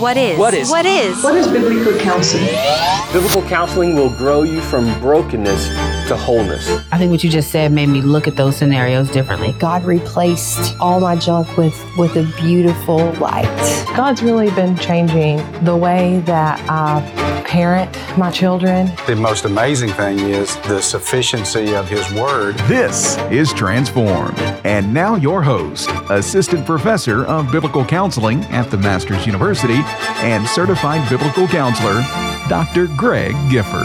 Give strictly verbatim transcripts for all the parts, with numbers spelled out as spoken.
What is? What is? What is? What is biblical counseling? Biblical counseling will grow you from brokenness to wholeness. I think what you just said made me look at those scenarios differently. God replaced all my junk with, with a beautiful light. God's really been changing the way that I parent my children. The most amazing thing is the sufficiency of His Word. This is Transformed. And now your host, Assistant Professor of Biblical Counseling at the Masters University and Certified Biblical Counselor, Doctor Greg Gifford.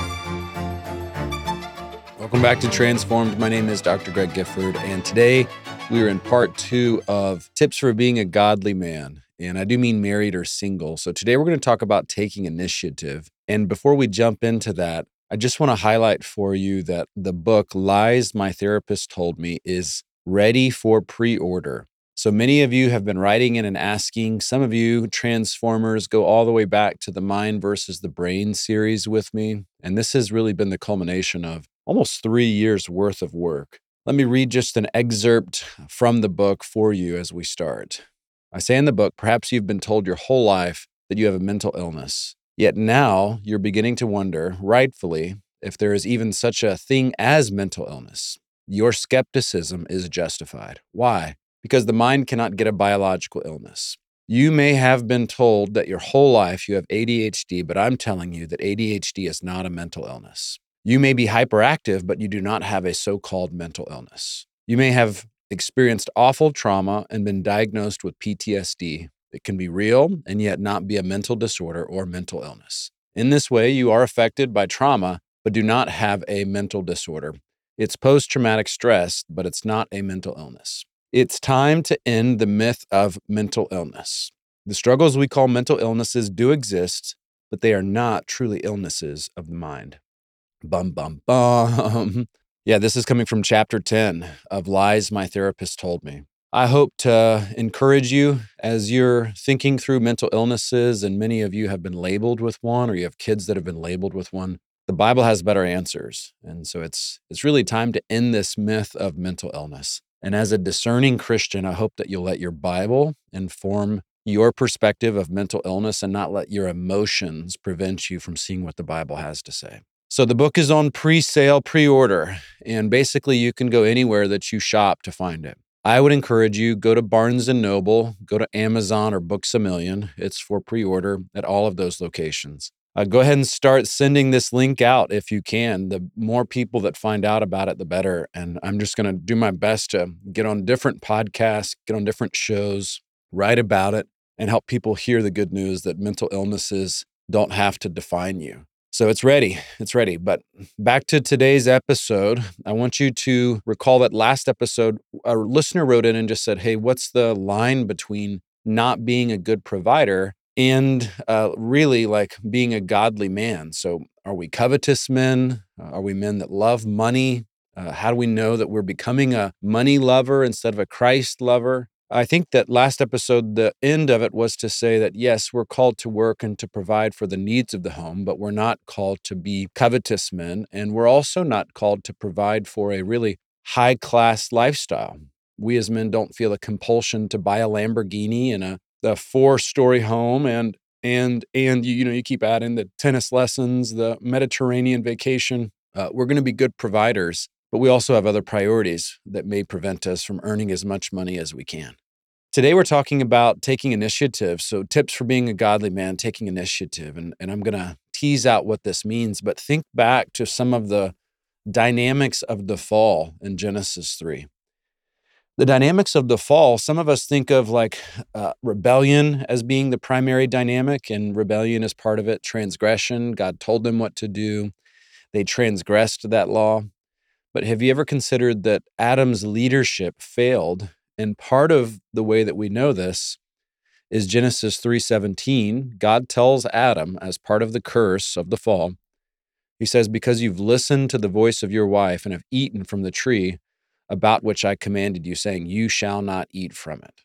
Welcome back to Transformed. My name is Doctor Greg Gifford, and today we are in part two of Tips for Being a Godly Man. And I do mean married or single. So today we're going to talk about taking initiative. And before we jump into that, I just want to highlight for you that the book Lies My Therapist Told Me is ready for pre-order. So many of you have been writing in and asking. Some of you Transformers go all the way back to the Mind versus the Brain series with me. And this has really been the culmination of almost three years worth of work. Let me read just an excerpt from the book for you as we start. I say in the book, perhaps you've been told your whole life that you have a mental illness. Yet now you're beginning to wonder, rightfully, if there is even such a thing as mental illness. Your skepticism is justified. Why? Because the mind cannot get a biological illness. You may have been told that your whole life you have A D H D, but I'm telling you that A D H D is not a mental illness. You may be hyperactive, but you do not have a so-called mental illness. You may have experienced awful trauma and been diagnosed with P T S D. It can be real and yet not be a mental disorder or mental illness. In this way, you are affected by trauma, but do not have a mental disorder. It's post-traumatic stress, but it's not a mental illness. It's time to end the myth of mental illness. The struggles we call mental illnesses do exist, but they are not truly illnesses of the mind. Bum, bum, bum. Yeah, this is coming from chapter ten of Lies My Therapist Told Me. I hope to encourage you as you're thinking through mental illnesses, and many of you have been labeled with one, or you have kids that have been labeled with one. The Bible has better answers. And so it's it's really time to end this myth of mental illness. And as a discerning Christian, I hope that you'll let your Bible inform your perspective of mental illness and not let your emotions prevent you from seeing what the Bible has to say. So the book is on pre-sale, pre-order, and basically you can go anywhere that you shop to find it. I would encourage you, go to Barnes and Noble, go to Amazon or Books A Million. It's for pre-order at all of those locations. Uh, go ahead and start sending this link out if you can. The more people that find out about it, the better. And I'm just going to do my best to get on different podcasts, get on different shows, write about it, and help people hear the good news that mental illnesses don't have to define you. So it's ready. It's ready. But back to today's episode, I want you to recall that last episode, a listener wrote in and just said, hey, what's the line between not being a good provider and uh, really like being a godly man? So are we covetous men? Uh, are we men that love money? Uh, how do we know that we're becoming a money lover instead of a Christ lover? I think that last episode, the end of it was to say that, yes, we're called to work and to provide for the needs of the home, but we're not called to be covetous men. And we're also not called to provide for a really high-class lifestyle. We as men don't feel a compulsion to buy a Lamborghini and a, a four-story home and and and you, you know, you keep adding the tennis lessons, the Mediterranean vacation. Uh, we're going to be good providers, but we also have other priorities that may prevent us from earning as much money as we can. Today, we're talking about taking initiative. So tips for being a godly man, taking initiative. And, and I'm going to tease out what this means, but think back to some of the dynamics of the fall in Genesis three. The dynamics of the fall, some of us think of like uh, rebellion as being the primary dynamic, and rebellion is part of it. Transgression, God told them what to do. They transgressed that law. But have you ever considered that Adam's leadership failed? And part of the way that we know this is Genesis three seventeen. God tells Adam, as part of the curse of the fall, he says, because you've listened to the voice of your wife and have eaten from the tree about which I commanded you, saying, you shall not eat from it.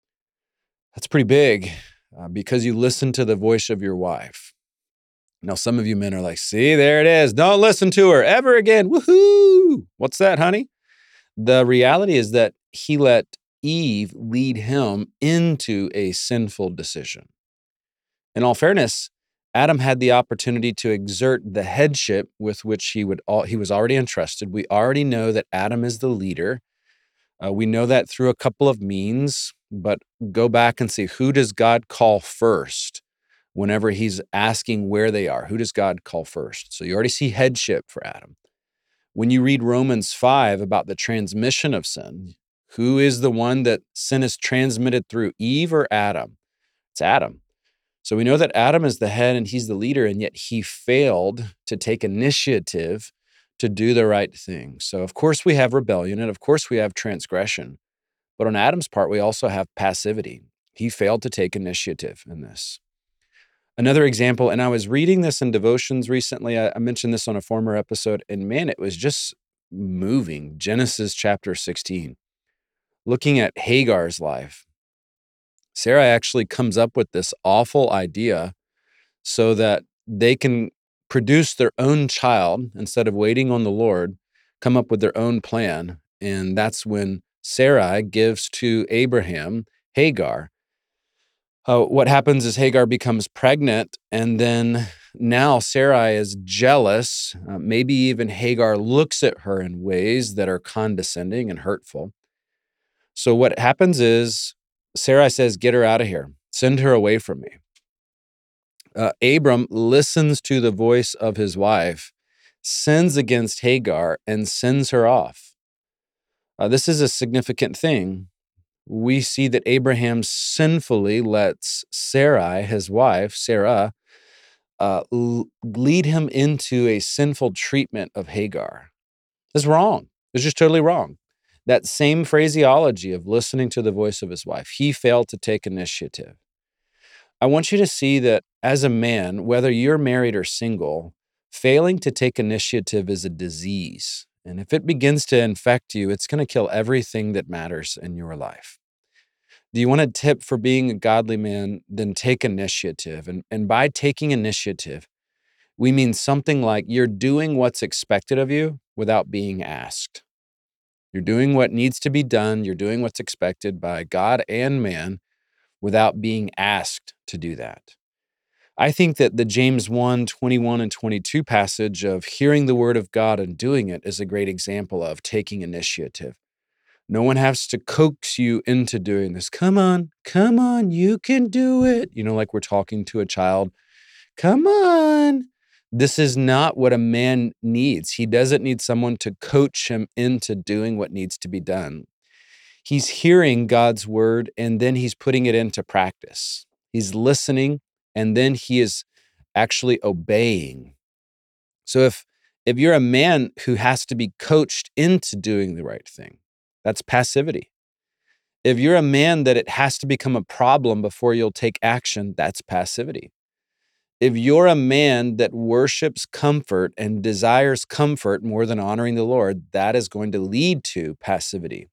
That's pretty big, uh, because you listened to the voice of your wife. Now, some of you men are like, see, there it is. Don't listen to her ever again. Woohoo! What's that, honey? The reality is that he let Eve lead him into a sinful decision. In all fairness, Adam had the opportunity to exert the headship with which he would all, he was already entrusted. We already know that Adam is the leader. Uh, we know that through a couple of means, but go back and see, who does God call first whenever he's asking where they are? Who does God call first? So you already see headship for Adam. When you read Romans five about the transmission of sin, who is the one that sin is transmitted through, Eve or Adam? It's Adam. So we know that Adam is the head and he's the leader, and yet he failed to take initiative to do the right thing. So of course we have rebellion, and of course we have transgression. But on Adam's part, we also have passivity. He failed to take initiative in this. Another example, and I was reading this in devotions recently. I, I mentioned this on a former episode, and man, it was just moving. Genesis chapter sixteen. Looking at Hagar's life. Sarah actually comes up with this awful idea so that they can produce their own child instead of waiting on the Lord, come up with their own plan. And that's when Sarai gives to Abraham Hagar. Uh, what happens is Hagar becomes pregnant, and then now Sarai is jealous. Uh, maybe even Hagar looks at her in ways that are condescending and hurtful. So what happens is Sarai says, get her out of here. Send her away from me. Uh, Abram listens to the voice of his wife, sins against Hagar, and sends her off. Uh, this is a significant thing. We see that Abraham sinfully lets Sarai, his wife, Sarah, uh, l- lead him into a sinful treatment of Hagar. It's wrong. It's just totally wrong. That same phraseology of listening to the voice of his wife, he failed to take initiative. I want you to see that as a man, whether you're married or single, failing to take initiative is a disease. And if it begins to infect you, it's going to kill everything that matters in your life. Do you want a tip for being a godly man? Then take initiative. And, and by taking initiative, we mean something like you're doing what's expected of you without being asked. You're doing what needs to be done. You're doing what's expected by God and man without being asked to do that. I think that the James one, twenty-one and twenty-two passage of hearing the word of God and doing it is a great example of taking initiative. No one has to coax you into doing this. Come on, come on, you can do it. You know, like we're talking to a child. Come on. This is not what a man needs. He doesn't need someone to coach him into doing what needs to be done. He's hearing God's word, and then he's putting it into practice. He's listening, and then he is actually obeying. So if, if you're a man who has to be coached into doing the right thing, that's passivity. If you're a man that it has to become a problem before you'll take action, that's passivity. If you're a man that worships comfort and desires comfort more than honoring the Lord, that is going to lead to passivity.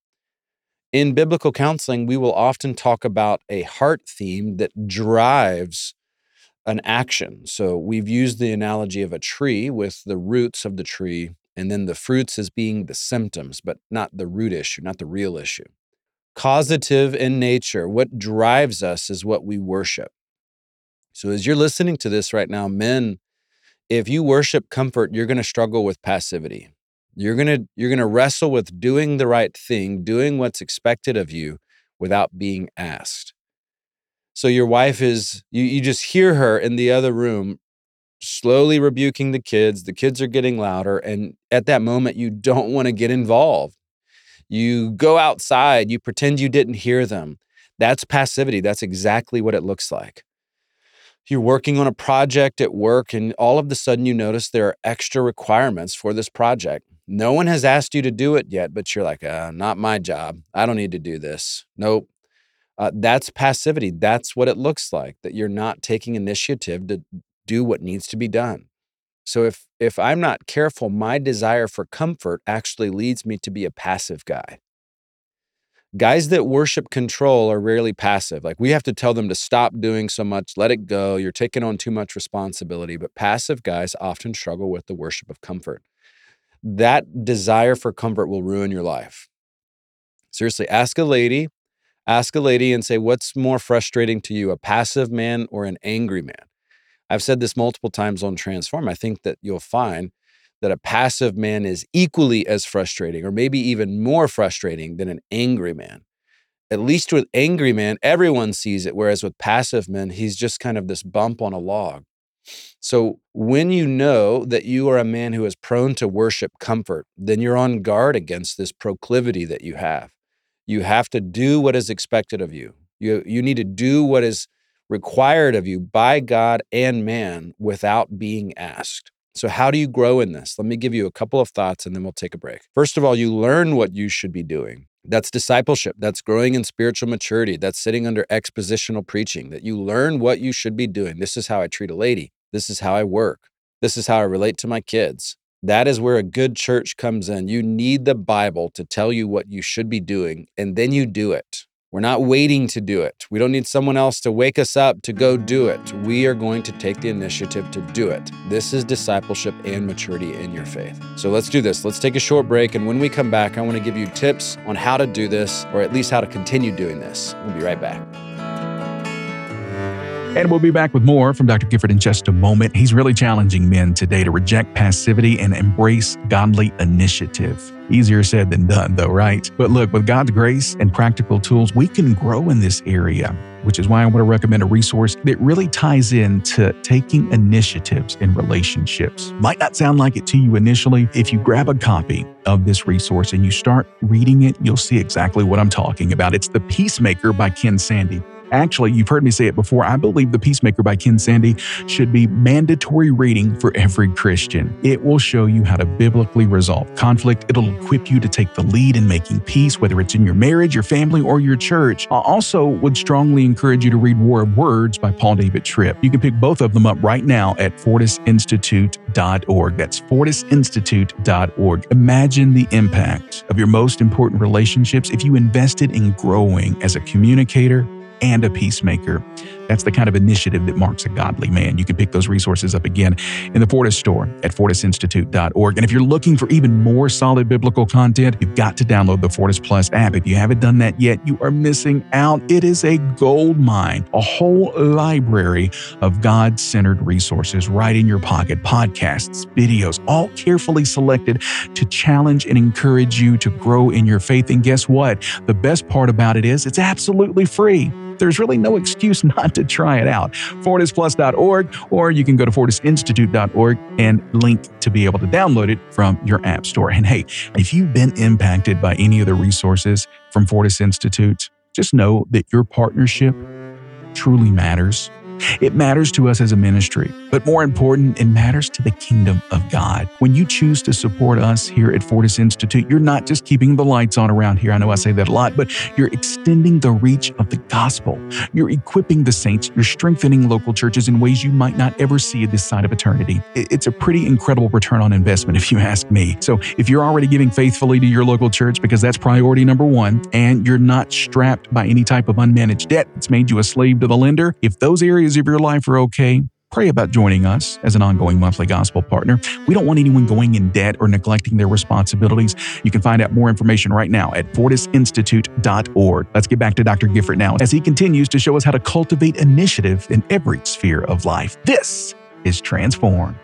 In biblical counseling, we will often talk about a heart theme that drives an action. So we've used the analogy of a tree with the roots of the tree, and then the fruits as being the symptoms, but not the root issue, not the real issue. Causative in nature, what drives us is what we worship. So as you're listening to this right now, men, if you worship comfort, you're going to struggle with passivity. You're going to you're going to wrestle with doing the right thing, doing what's expected of you without being asked. So your wife is, you, you just hear her in the other room slowly rebuking the kids. The kids are getting louder. And at that moment, you don't want to get involved. You go outside, you pretend you didn't hear them. That's passivity. That's exactly what it looks like. You're working on a project at work, and all of a sudden you notice there are extra requirements for this project. No one has asked you to do it yet, but you're like, uh, not my job. I don't need to do this. Nope. Uh, that's passivity. That's what it looks like, that you're not taking initiative to do what needs to be done. So if if I'm not careful, my desire for comfort actually leads me to be a passive guy. Guys that worship control are rarely passive. Like, we have to tell them to stop doing so much, let it go. You're taking on too much responsibility. But passive guys often struggle with the worship of comfort. That desire for comfort will ruin your life. Seriously, ask a lady, Ask a lady and say, what's more frustrating to you, a passive man or an angry man? I've said this multiple times on Transform. I think that you'll find that a passive man is equally as frustrating or maybe even more frustrating than an angry man. At least with angry man, everyone sees it, whereas with passive men, he's just kind of this bump on a log. So when you know that you are a man who is prone to worship comfort, then you're on guard against this proclivity that you have. You have to do what is expected of you. You, you need to do what is required of you by God and man without being asked. So how do you grow in this? Let me give you a couple of thoughts and then we'll take a break. First of all, you learn what you should be doing. That's discipleship. That's growing in spiritual maturity. That's sitting under expositional preaching, that you learn what you should be doing. This is how I treat a lady. This is how I work. This is how I relate to my kids. That is where a good church comes in. You need the Bible to tell you what you should be doing, and then you do it. We're not waiting to do it. We don't need someone else to wake us up to go do it. We are going to take the initiative to do it. This is discipleship and maturity in your faith. So let's do this. Let's take a short break. And when we come back, I want to give you tips on how to do this, or at least how to continue doing this. We'll be right back. And we'll be back with more from Doctor Gifford in just a moment. He's really challenging men today to reject passivity and embrace godly initiative. Easier said than done, though, right? But look, with God's grace and practical tools, we can grow in this area, which is why I want to recommend a resource that really ties into taking initiatives in relationships. Might not sound like it to you initially. If you grab a copy of this resource and you start reading it, you'll see exactly what I'm talking about. It's The Peacemaker by Ken Sande. Actually, you've heard me say it before. I believe The Peacemaker by Ken Sande should be mandatory reading for every Christian. It will show you how to biblically resolve conflict. It'll equip you to take the lead in making peace, whether it's in your marriage, your family, or your church. I also would strongly encourage you to read War of Words by Paul David Tripp. You can pick both of them up right now at fortis institute dot org. That's fortis institute dot org. Imagine the impact of your most important relationships if you invested in growing as a communicator and a peacemaker. That's the kind of initiative that marks a godly man. You can pick those resources up again in the Fortis store at fortis institute dot org. And if you're looking for even more solid biblical content, you've got to download the Fortis Plus app. If you haven't done that yet, you are missing out. It is a gold mine, a whole library of God-centered resources right in your pocket. Podcasts, videos, all carefully selected to challenge and encourage you to grow in your faith. And guess what? The best part about it is it's absolutely free. There's really no excuse not to try it out. fortis plus dot org, or you can go to fortis institute dot org and link to be able to download it from your app store. And hey, if you've been impacted by any of the resources from Fortis Institute, just know that your partnership truly matters. It matters to us as a ministry, but more important, it matters to the kingdom of God. When you choose to support us here at Fortis Institute, you're not just keeping the lights on around here. I know I say that a lot, but you're extending the reach of the gospel. You're equipping the saints. You're strengthening local churches in ways you might not ever see at this side of eternity. It's a pretty incredible return on investment, if you ask me. So if you're already giving faithfully to your local church, because that's priority number one, and you're not strapped by any type of unmanaged debt that's made you a slave to the lender, if those areas of your life are okay, pray about joining us as an ongoing monthly gospel partner. We don't want anyone going in debt or neglecting their responsibilities. You can find out more information right now at fortis institute dot org. Let's get back to Doctor Gifford now as he continues to show us how to cultivate initiative in every sphere of life. This is Transformed.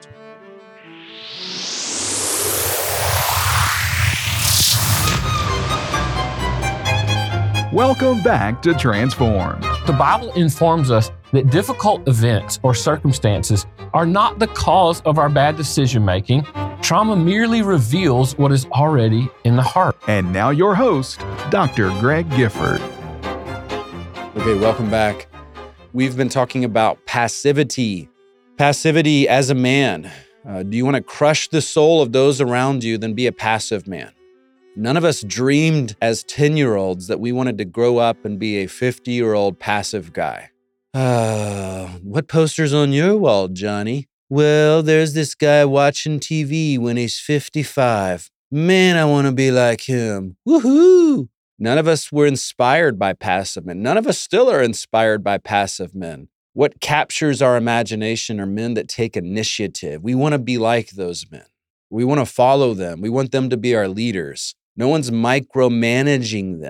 Welcome back to Transformed. The Bible informs us that difficult events or circumstances are not the cause of our bad decision making. Trauma merely reveals what is already in the heart. And now your host, Doctor Greg Gifford. Okay, welcome back. We've been talking about passivity. Passivity as a man. Uh, do you want to crush the soul of those around you? Then be a passive man. None of us dreamed as ten-year-olds that we wanted to grow up and be a fifty-year-old passive guy. Uh, what poster's on your wall, Johnny? Well, there's this guy watching T V when he's fifty-five. Man, I want to be like him. Woohoo! None of us were inspired by passive men. None of us still are inspired by passive men. What captures our imagination are men that take initiative. We want to be like those men. We want to follow them. We want them to be our leaders. No one's micromanaging them.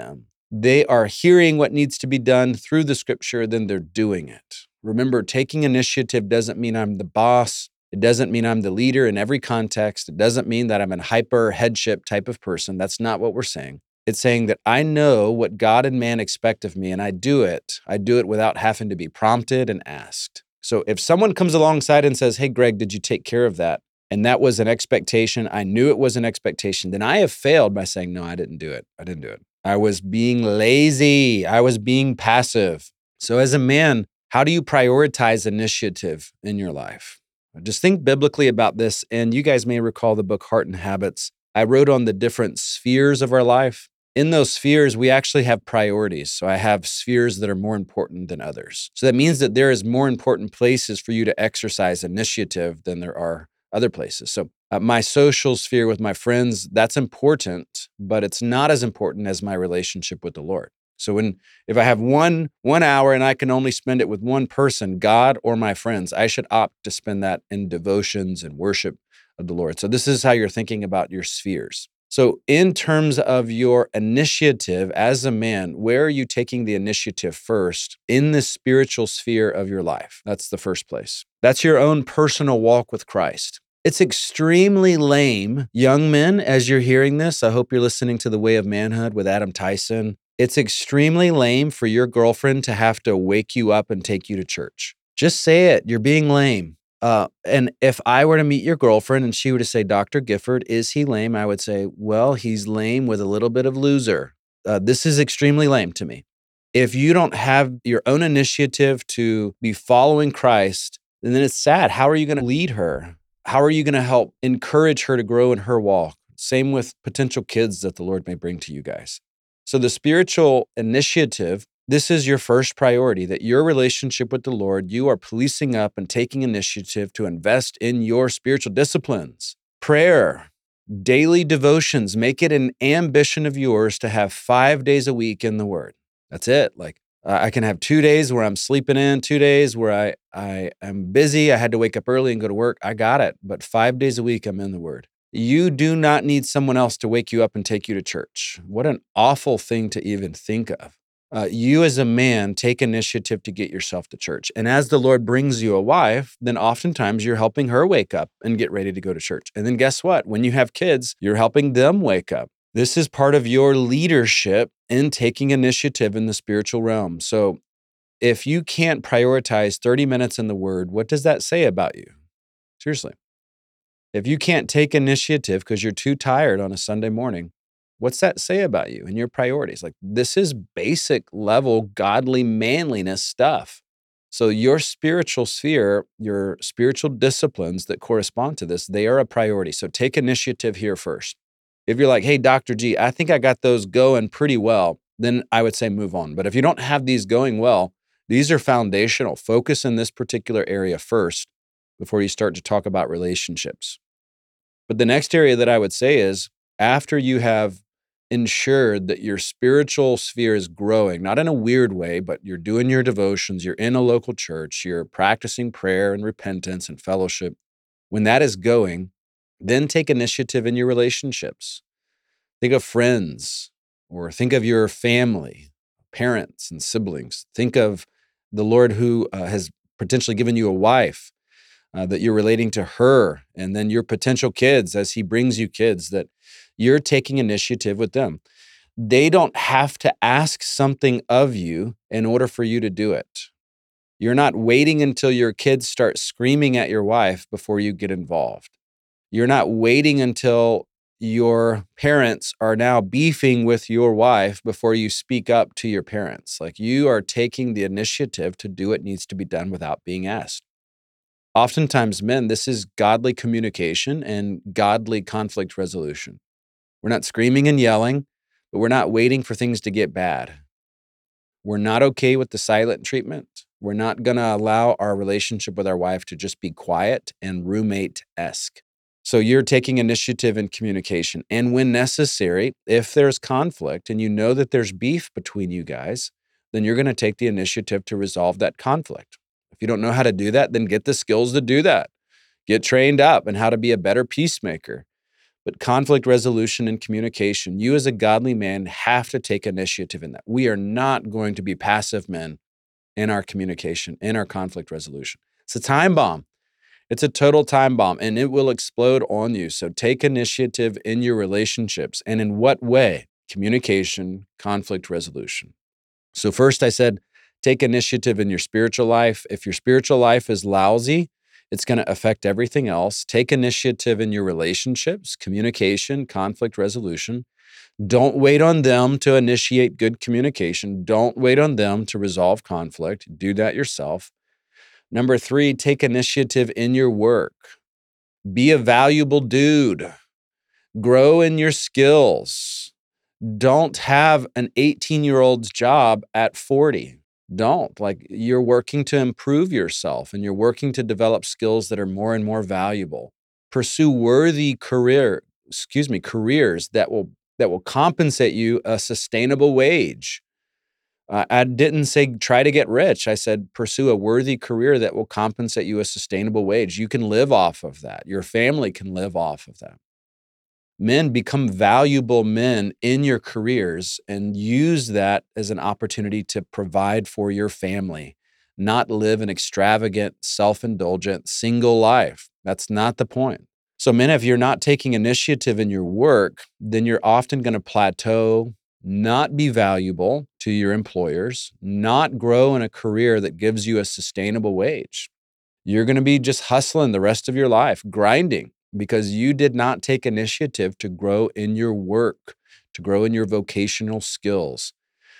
they are hearing what needs to be done through the scripture, then they're doing it. Remember, taking initiative doesn't mean I'm the boss. It doesn't mean I'm the leader in every context. It doesn't mean that I'm a hyper headship type of person. That's not what we're saying. It's saying that I know what God and man expect of me, and I do it. I do it without having to be prompted and asked. So if someone comes alongside and says, hey, Greg, did you take care of that? And that was an expectation, I knew it was an expectation, then I have failed by saying, no, I didn't do it. I didn't do it. I was being lazy. I was being passive. So as a man, how do you prioritize initiative in your life? Just think biblically about this. And you guys may recall the book Heart and Habits. I wrote on the different spheres of our life. In those spheres, we actually have priorities. So I have spheres that are more important than others. So that means that there is more important places for you to exercise initiative than there are other places. So uh, my social sphere with my friends, that's important, but it's not as important as my relationship with the Lord. So when if I have one one hour and I can only spend it with one person, God or my friends, I should opt to spend that in devotions and worship of the Lord. So this is how you're thinking about your spheres. So in terms of your initiative as a man, where are you taking the initiative first in the spiritual sphere of your life? That's the first place. That's your own personal walk with Christ. It's extremely lame, young men, as you're hearing this. I hope you're listening to The Way of Manhood with Adam Tyson. It's extremely lame for your girlfriend to have to wake you up and take you to church. Just say it. You're being lame. Uh, and if I were to meet your girlfriend and she were to say, Doctor Gifford, is he lame? I would say, well, he's lame with a little bit of loser. Uh, this is extremely lame to me. If you don't have your own initiative to be following Christ, then it's sad. How are you going to lead her? How are you going to help encourage her to grow in her walk? Same with potential kids that the Lord may bring to you guys. So the spiritual initiative, this is your first priority, that your relationship with the Lord, you are policing up and taking initiative to invest in your spiritual disciplines. Prayer, daily devotions, make it an ambition of yours to have five days a week in the Word. That's it. Like uh, I can have two days where I'm sleeping in, two days where I, I am busy. I had to wake up early and go to work. I got it. But five days a week, I'm in the Word. You do not need someone else to wake you up and take you to church. What an awful thing to even think of. Uh, you as a man take initiative to get yourself to church. And as the Lord brings you a wife, then oftentimes you're helping her wake up and get ready to go to church. And then guess what? When you have kids, you're helping them wake up. This is part of your leadership in taking initiative in the spiritual realm. So if you can't prioritize thirty minutes in the Word, what does that say about you? Seriously. If you can't take initiative because you're too tired on a Sunday morning, what's that say about you and your priorities? Like, this is basic level, godly manliness stuff. So your spiritual sphere, your spiritual disciplines that correspond to this, they are a priority. So take initiative here first. If you're like, hey, Doctor G, I think I got those going pretty well, then I would say move on. But if you don't have these going well, these are foundational. Focus in this particular area first before you start to talk about relationships. But the next area that I would say is after you have ensured that your spiritual sphere is growing, not in a weird way, but you're doing your devotions, you're in a local church, you're practicing prayer and repentance and fellowship. When that is going, then take initiative in your relationships. Think of friends, or think of your family, parents and siblings. Think of the Lord who uh, has potentially given you a wife, uh, that you're relating to her, and then your potential kids as he brings you kids, that you're taking initiative with them. They don't have to ask something of you in order for you to do it. You're not waiting until your kids start screaming at your wife before you get involved. You're not waiting until your parents are now beefing with your wife before you speak up to your parents. Like, you are taking the initiative to do what needs to be done without being asked. Oftentimes, men, this is godly communication and godly conflict resolution. We're not screaming and yelling, but we're not waiting for things to get bad. We're not okay with the silent treatment. We're not going to allow our relationship with our wife to just be quiet and roommate-esque. So you're taking initiative in communication. And when necessary, if there's conflict and you know that there's beef between you guys, then you're going to take the initiative to resolve that conflict. If you don't know how to do that, then get the skills to do that. Get trained up in how to be a better peacemaker. but conflict resolution and communication. You as a godly man have to take initiative in that. We are not going to be passive men in our communication, in our conflict resolution. It's a time bomb. It's a total time bomb, and it will explode on you. So take initiative in your relationships. And in what way? Communication, conflict resolution. So first I said, take initiative in your spiritual life. If your spiritual life is lousy, it's going to affect everything else. Take initiative in your relationships, communication, conflict resolution. Don't wait on them to initiate good communication. Don't wait on them to resolve conflict. Do that yourself. Number three, take initiative in your work. Be a valuable dude. Grow in your skills. Don't have an eighteen-year-old's job at forty. Don't. Like, you're working to improve yourself and you're working to develop skills that are more and more valuable. Pursue worthy career, excuse me, careers that will that will compensate you a sustainable wage. Uh, I didn't say try to get rich. I said pursue a worthy career that will compensate you a sustainable wage. You can live off of that. Your family can live off of that. Men, become valuable men in your careers and use that as an opportunity to provide for your family, not live an extravagant, self-indulgent, single life. That's not the point. So men, if you're not taking initiative in your work, then you're often going to plateau, not be valuable to your employers, not grow in a career that gives you a sustainable wage. You're going to be just hustling the rest of your life, grinding, because you did not take initiative to grow in your work, to grow in your vocational skills.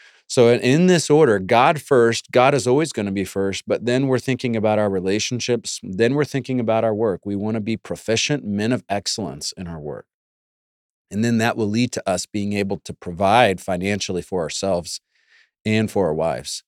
So in this order, God first, God is always going to be first, but then we're thinking about our relationships, then we're thinking about our work. We want to be proficient men of excellence in our work. And then that will lead to us being able to provide financially for ourselves and for our wives.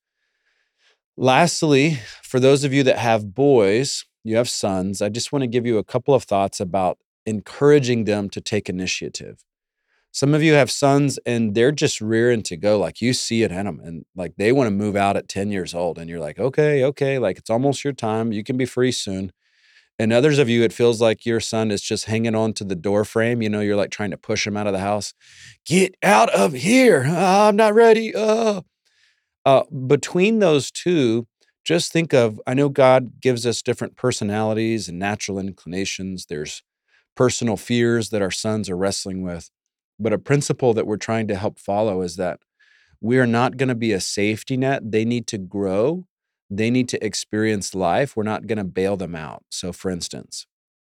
Lastly, for those of you that have boys, you have sons, I just want to give you a couple of thoughts about encouraging them to take initiative. Some of you have sons and they're just rearing to go, like you see it in them, and like they want to move out at ten years old, and you're like, okay, okay, like it's almost your time. You can be free soon. And others of you, it feels like your son is just hanging on to the door frame. You know, you're like trying to push him out of the house. Get out of here. Oh, I'm not ready. Oh. Uh, between those two, just think of, I know God gives us different personalities and natural inclinations. There's personal fears that our sons are wrestling with. But a principle that we're trying to help follow is that we are not going to be a safety net. They need to grow. They need to experience life. We're not going to bail them out. So for instance,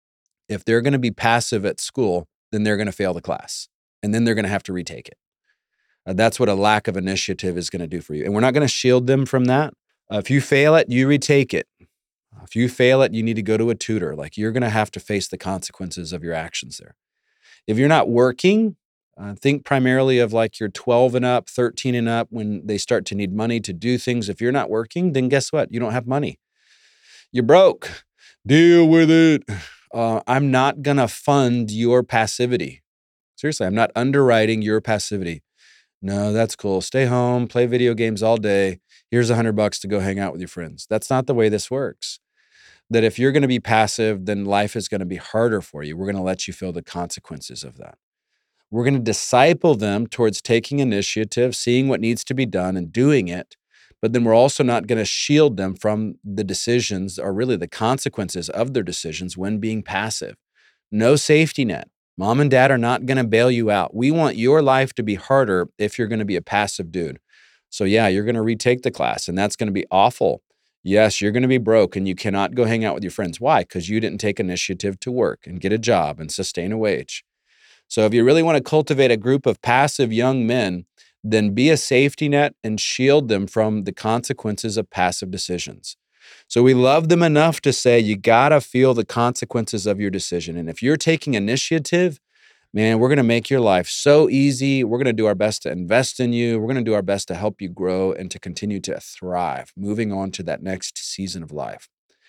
if they're going to be passive at school, then they're going to fail the class. And then they're going to have to retake it. Uh, that's what a lack of initiative is going to do for you. And we're not going to shield them from that. Uh, if you fail it, you retake it. If you fail it, you need to go to a tutor. Like, you're going to have to face the consequences of your actions there. If you're not working, uh, think primarily of like you're twelve and up, thirteen and up, when they start to need money to do things. If you're not working, then guess what? You don't have money. You're broke. Deal with it. Uh, I'm not going to fund your passivity. Seriously, I'm not underwriting your passivity. No, that's cool. Stay home, play video games all day. Here's a hundred bucks to go hang out with your friends. That's not the way this works. That if you're going to be passive, then life is going to be harder for you. We're going to let you feel the consequences of that. We're going to disciple them towards taking initiative, seeing what needs to be done and doing it. But then we're also not going to shield them from the decisions, or really the consequences of their decisions when being passive. No safety net. Mom and dad are not going to bail you out. We want your life to be harder if you're going to be a passive dude. So yeah, you're going to retake the class, and that's going to be awful. Yes, you're going to be broke and you cannot go hang out with your friends. Why? Because you didn't take initiative to work and get a job and sustain a wage. So if you really want to cultivate a group of passive young men, then be a safety net and shield them from the consequences of passive decisions. So we love them enough to say, you got to feel the consequences of your decision. And if you're taking initiative, man, we're going to make your life so easy. We're going to do our best to invest in you. We're going to do our best to help you grow and to continue to thrive, moving on to that next season of life.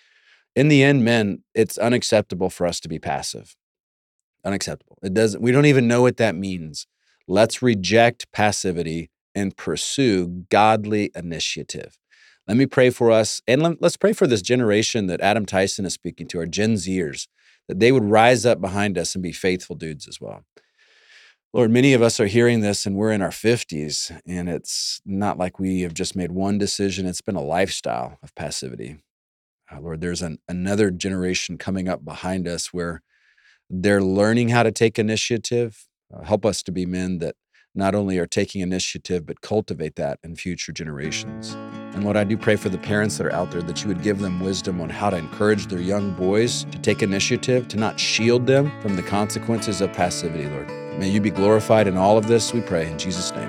In the end, men, it's unacceptable for us to be passive. Unacceptable. It doesn't, we don't even know what that means. Let's reject passivity and pursue godly initiative. Let me pray for us, and let, let's pray for this generation that Adam Tyson is speaking to, our Gen Zers, that they would rise up behind us and be faithful dudes as well. Lord, many of us are hearing this and we're in our fifties, and it's not like we have just made one decision. It's been a lifestyle of passivity. Uh, Lord, there's an, another generation coming up behind us where they're learning how to take initiative. Uh, help us to be men that not only are taking initiative, but cultivate that in future generations. And Lord, I do pray for the parents that are out there that you would give them wisdom on how to encourage their young boys to take initiative, to not shield them from the consequences of passivity, Lord. May you be glorified in all of this, we pray in Jesus' name.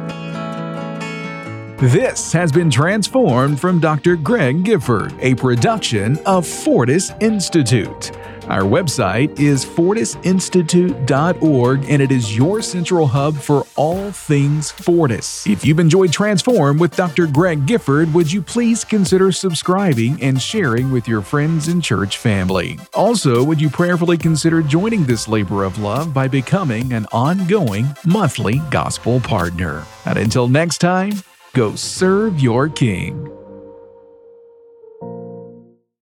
Amen. This has been Transformed from Doctor Greg Gifford, a production of Fortis Institute. Our website is fortis institute dot org, and it is your central hub for all things Fortis. If you've enjoyed Transform with Doctor Greg Gifford, would you please consider subscribing and sharing with your friends and church family? Also, would you prayerfully consider joining this labor of love by becoming an ongoing monthly gospel partner? And until next time, go serve your King.